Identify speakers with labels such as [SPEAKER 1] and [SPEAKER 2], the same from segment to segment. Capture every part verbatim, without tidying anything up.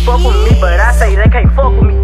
[SPEAKER 1] fuck with me, but I say they can't fuck with me.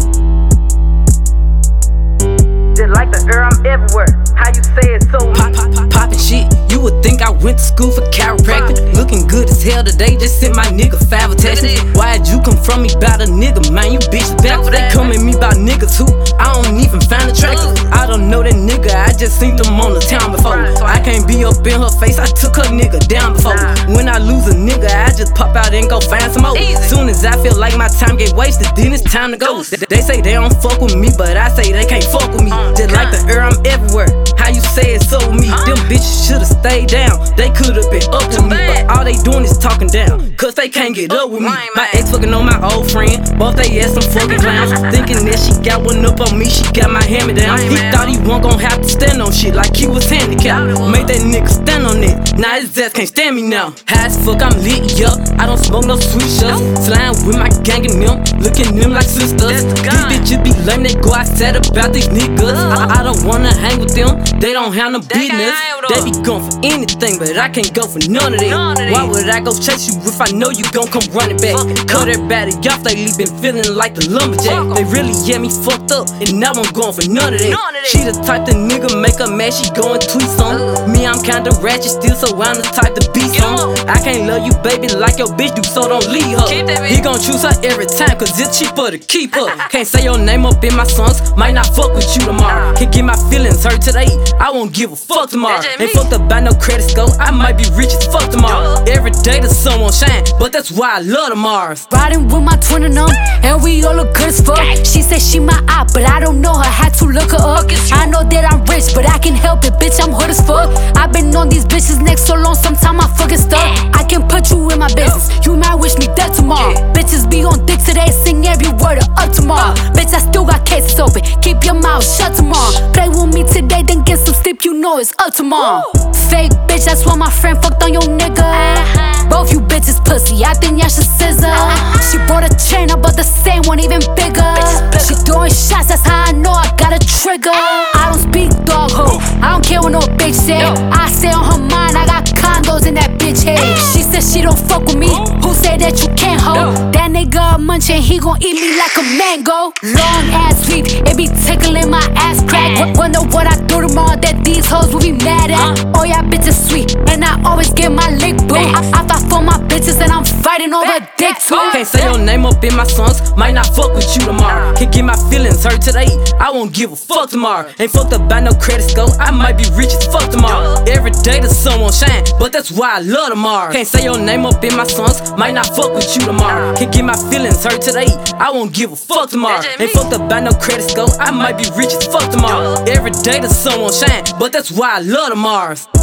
[SPEAKER 1] Just like the air, I'm everywhere. How you say it so
[SPEAKER 2] Pop, pop, pop, poppin' shit. You would think I went to school for chiropractic. Looking good as hell today, just sent my nigga five attachments. Why'd you come from me about a nigga, man? You bitches backwards. They come at me about niggas who I don't even find attractive. I don't know that nigga, I just seen them on the town before. I can't be up in her face, I took her nigga down before. When I lose a nigga, I just pop out and go find some more. Soon as I feel like my time get wasted, then it's time to go. They say they don't fuck with me, but I say they can't fuck with me. Just like the air, I'm everywhere. How you say it so me? Them bitches should've stayed down. They could've been up with me, but all they doing is talking down, cause they can't get up with me. My ex fucking on my old friend, both they ass some fucking clowns. Thinking that she got one up on me, she got my hand me down. He thought he wasn't gon' have to stand on shit like he was handicapped. Made that nigga stand on it, now his ass can't stand me now. High as fuck, I'm lit, yup. I don't smoke no sweet shots. Slime with my gang and them, looking them like sisters. These bitches be lame, they go outside about these niggas. I, I don't wanna hang with them, they don't have no business. They be going for anything, but I can't go for none of that. Why would I go chase you if I know you gon' come running back? Cut everybody off, lately been feeling like the lumberjack. They really get me fucked up, and now I'm going for none of that. She the type the nigga make her mad, she go and tweet some. Me, I'm kinda ratchet still, so I'm the type to be some. I can't love you, baby, like your bitch do, so don't leave her. He gon' choose her every time, cause it's cheaper to keep her. Can't say your name up in my songs, might not fuck with you tomorrow. Can't get my feelings hurt today, I won't give a fuck tomorrow. Ain't fucked up by no credit score, I might be rich as fuck tomorrow. Every day the sun won't shine, but that's why I love the Mars.
[SPEAKER 3] Riding with my twin and them, and we all look good as fuck. She said she my eye, but I don't know her, had to look her up. I know that I'm rich, but I can help it, bitch, I'm hood as fuck. I've been on these bitches' necks so long, sometimes I fucking stuck. I can put you in my business, you might wish me dead tomorrow. Bitches be on dick today, sing every word of up tomorrow. Bitch, I still got cases open, keep your mouth shut tomorrow. Play with me today, then get some sleep, you know it's up tomorrow. Fake bitch, that's why my friend fucked on your nigga. Both you bitches pussy, I think y'all should scissor. She bought a chain, I bought the same one, even bigger. She throwing shots, that's how I know I got a trigger. I don't speak dog ho, I don't care what no bitch say. I say on her mind, I got condos in that bitch head. She said she don't fuck with me, who said that you can't hold? That nigga a munchin', he gon' eat me like a mango. Long ass sweep, it be tickling my ass crack. Wonder what I do tomorrow that these hoes will be mad at. Oh yeah, bitches sweet, and I always get my lick boo. I, I fight for my bitches and I'm fighting over dick too.
[SPEAKER 2] Can't say your name up in my songs, might not fuck with you tomorrow. Can't get my feelings hurt today, I won't give a fuck tomorrow. Ain't fucked up by no credit score, I might be rich as fuck tomorrow. Every day the sun won't shine, but that's why I love the Mars. Can't say your name up in my songs, might not fuck with you tomorrow. Can't get my feelings hurt today, I won't give a fuck tomorrow. Ain't fucked up by no credit score, I might be rich as fuck tomorrow. Every day the sun won't shine, but that's why I love the Mars.